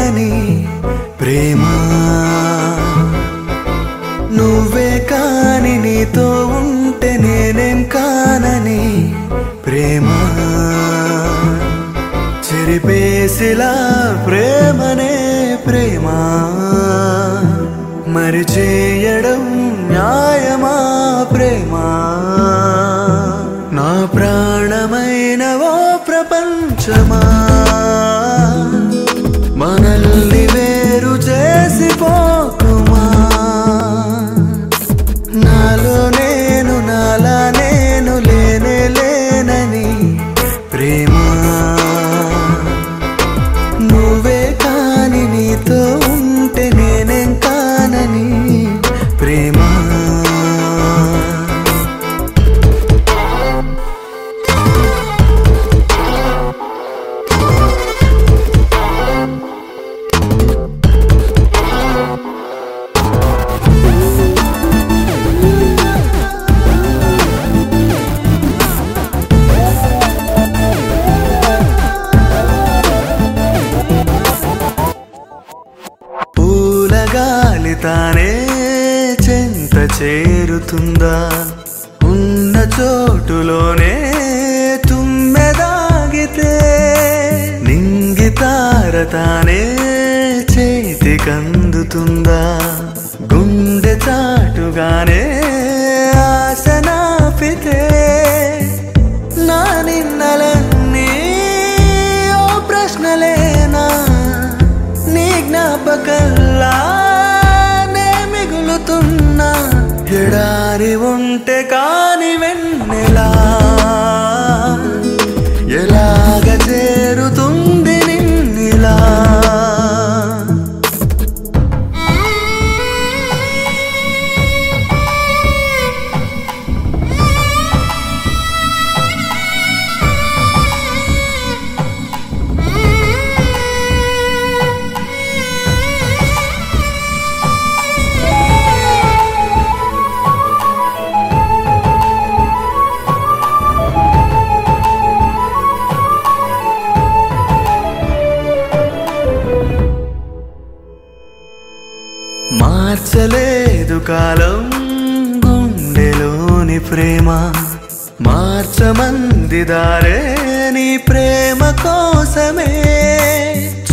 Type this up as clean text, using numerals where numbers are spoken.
కానని ప్రేమ నువ్వే కాని నీతో ఉంటే నేనేం కానని ప్రేమ చెరిపేసిలా ప్రేమనే ప్రేమ మరి చేయడం న్యాయమా ప్రేమ నా ప్రాణమైన ఓ ప్రపంచమా మనల్ని వేరు చేసిపోకుమా నాలో నేను నాలా నేను లేనే లేనని ప్రేమ నువ్వే కాని నీతో ఉంటే నేనేం కానని ప్రేమ పూలగాలి తానే చెంత చేరుతుందా ఉన్న చోటులోనే తుమ్మెదాగితే నింగితార తానే చేతికందుతుందా గుండె చాటుగానే ఆశ నాపితే నా నిన్నలన్నీ ఓ ప్రశ్నలేనా నీ జ్ఞాపకల్లా నే మిగులుతున్నా ఎడారి ఉంటే కాని వెన్నెలా ఎలాగ చేరుతుంది నిన్నిలా మార్చలేదు కాలం గుండెలోని ప్రేమ మార్చమంది దారే నీ ప్రేమ కోసమే